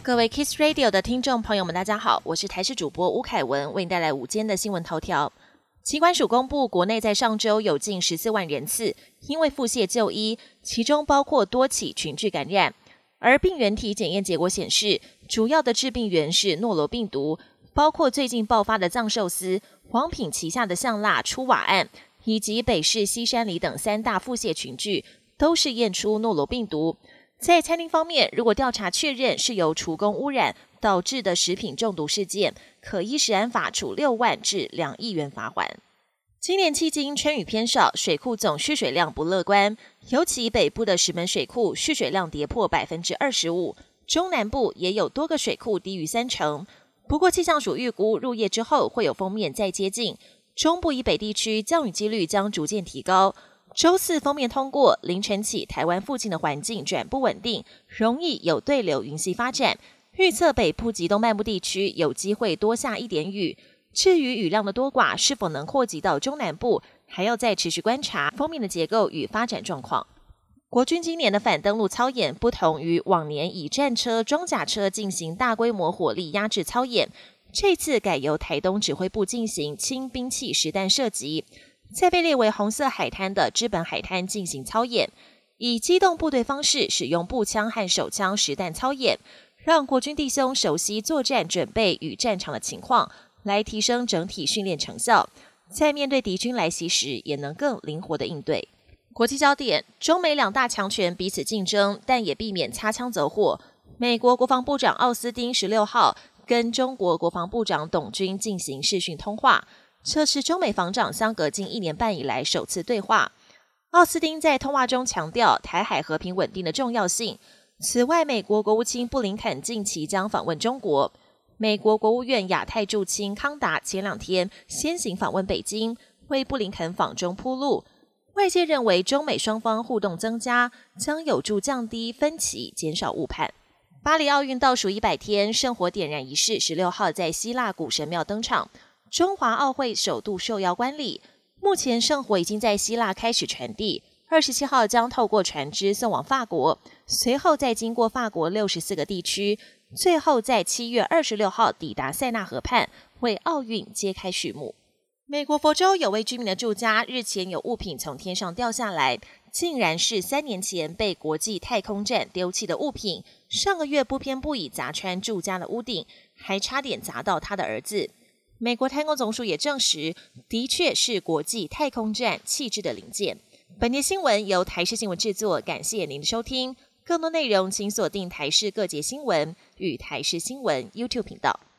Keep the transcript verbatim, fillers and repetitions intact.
各位 Kiss Radio 的听众朋友们，大家好，我是台视主播吴凯文，为你带来午间的新闻头条。疾管署公布，国内在上周有近十四万人次因为腹泻就医，其中包括多起群聚感染。而病原体检验结果显示，主要的致病源是诺罗病毒，包括最近爆发的藏寿司、王品旗下的象辣出瓦案，以及北市西山里等三大腹泻群聚，都是验出诺罗病毒。在餐厅方面，如果调查确认是由厨工污染导致的食品中毒事件，可依食安法处六万至两亿元罚锾。今年迄今春雨偏少，水库总蓄水量不乐观，尤其北部的石门水库蓄水量跌破 百分之二十五， 中南部也有多个水库低于三成。不过气象署预估入夜之后会有锋面再接近，中部以北地区降雨几率将逐渐提高。周四锋面通过，凌晨起台湾附近的环境转不稳定，容易有对流云系发展。预测北部及东半部地区有机会多下一点雨。至于雨量的多寡是否能扩及到中南部，还要再持续观察锋面的结构与发展状况。国军今年的反登陆操演不同于往年以战车、装甲车进行大规模火力压制操演，这次改由台东指挥部进行轻兵器实弹射击。在被列为红色海滩的知本海滩进行操演，以机动部队方式使用步枪和手枪实弹操演，让国军弟兄熟悉作战准备与战场的情况，来提升整体训练成效，在面对敌军来袭时也能更灵活的应对。国际焦点，中美两大强权彼此竞争，但也避免擦枪走火。美国国防部长奥斯汀十六号跟中国国防部长董军进行视讯通话，这是中美防长相隔近一年半以来首次对话。奥斯汀在通话中强调台海和平稳定的重要性。此外，美国国务卿布林肯近期将访问中国。美国国务院亚太驻青康达前两天先行访问北京，为布林肯访中铺路。外界认为中美双方互动增加，将有助降低分歧，减少误判。巴黎奥运倒数一百天，圣火点燃仪式十六号在希腊古神庙登场。中华奥会首度受邀观礼，目前圣火已经在希腊开始传递，二十七号将透过船只送往法国，随后再经过法国六十四个地区，最后在七月二十六号抵达塞纳河畔，为奥运揭开序幕。美国佛州有位居民的住家日前有物品从天上掉下来，竟然是三年前被国际太空站丢弃的物品，上个月不偏不倚砸穿住家的屋顶，还差点砸到他的儿子。美国太空总署也证实，的确是国际太空站弃置的零件。本节新闻由台视新闻制作，感谢您的收听。更多内容请锁定台视各节新闻与台视新闻 YouTube 频道。